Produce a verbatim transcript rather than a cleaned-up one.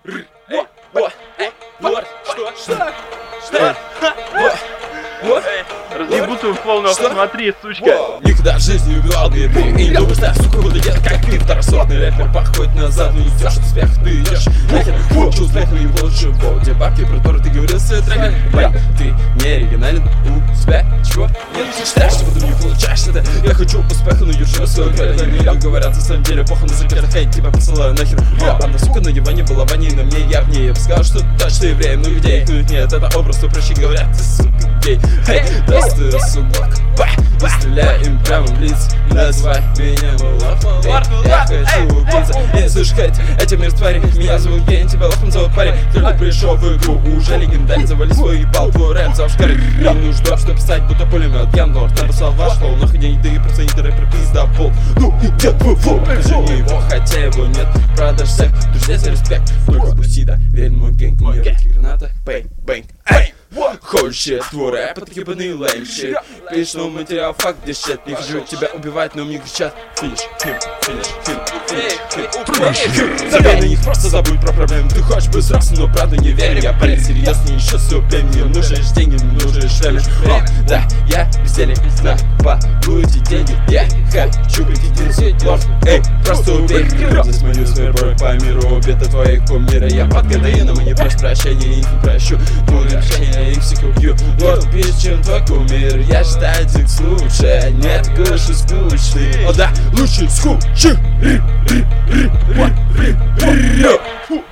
Что? Что? Что? Разъебутую в полную, смотри, сучка. Никогда в жизни не убивал грибы. И не думаешь, что я, сука, буду делать, как ты. Второсортный рэпер, походит назад, но идешь от успеха, ты идешь нахер. Фу, успеха не получше, во. Где бабки, про которые ты говорил, свои треки. Бай, ты не оригинален у себя, чего? Нет, ты считаешь, что потом не получаешь это. Я хочу успеха, но держу свою кровь. Они не говорят, на самом деле, похуй на закрытых, хейт, тебя посылаю нахер. Одна сука на диване была ваней, на мне явнее. Я бы сказал, что точно еврей, но где их нет, это образ, то проще говорят, ты сука гей. Хей, даст ты сугок, ба, стреляй им прямо в лицо. Называй меня малах, я хочу убиться. Я не слышу хейт, эти миротвари. Меня зовут гей, тебя лохом зовут парень. Только пришел в игру, уже легендарь. Завали свой ебал, твой рэп завшкарит. Не нужно, что писать, будто пулемет. Гендор, написал ваш флоу, нахуй не еды, проценты рэпер, пизда пол. Ну и где твой флоу? Покажи мне его, хотя его нет. Продашь всех, друзья за респект. Только бусида, верь мой гэнг, мой руки граната, бэнг, бэнг, эй! Holy shit, твой рэп это ебаный лейм щит. Пишешь новый материал, факт, где щит. Не хочу тебя убивать, но мне кричат финиш, финиш, финиш, финиш, финиш. Забей на них, просто забудь про проблемы. Ты хочешь быть взрослым, но правда не верь. Я парень серьезный, еще все время. Не нужны деньги, не нужны шлемы. О, да, я веселье на полу эти деньги. Я хочу прикидывать лорд. Эй, просто убей. Засмею свой брой по миру, обета твоих кумира. Я под гадаином и не прошу прощения, их не прощу. Буду прощения, я их всех убью. Лорд пишет, чем твой кумир. Я считаю дикс лучше, нет, кушай скучный. О да, лучше скучный.